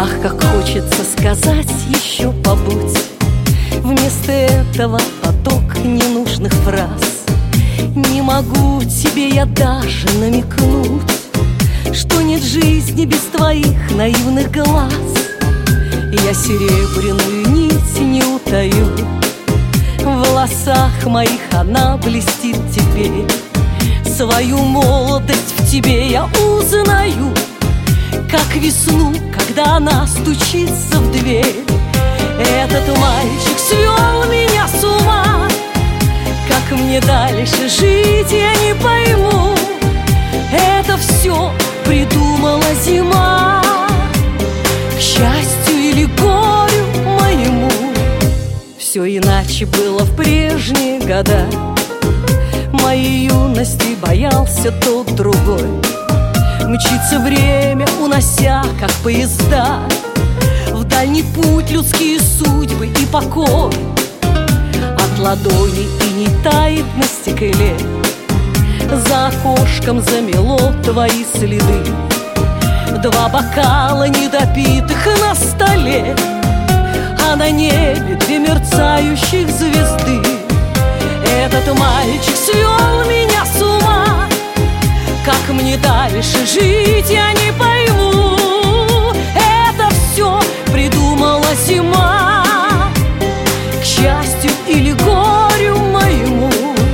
Ах, как хочется сказать еще побудь. Вместо этого поток ненужных фраз. Не могу тебе я даже намекнуть, что нет жизни без твоих наивных глаз. Я серебряную нить не утаю, в волосах моих она блестит теперь. Свою молодость в тебе я узнаю, как весну, когда она стучится в дверь. Этот мальчик свел меня с ума, как мне дальше жить, я не пойму. Это все придумала зима, к счастью или горю моему. Все иначе было в прежние года. Моей юности боялся тот другой. Мчится время, унося, как поезда, в дальний путь людские судьбы и покой. От ладоней иней тает на стекле, за окошком замело твои следы. Два бокала недопитых на столе, а на небе две мерцающих звезды. Этот мальчик свел меня с ума, как мне дальше жить, я не пойму. Это все придумала зима, к счастью или горю моему.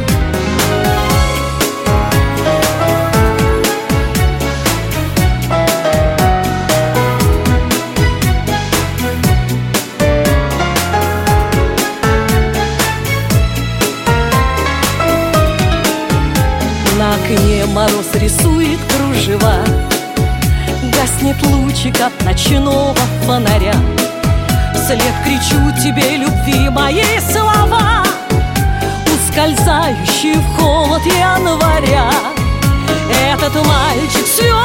На окне мороз рисует кружева, гаснет лучик от ночного фонаря. Вслед кричу тебе любви мои слова, ускользающие в холод января. Этот мальчик свел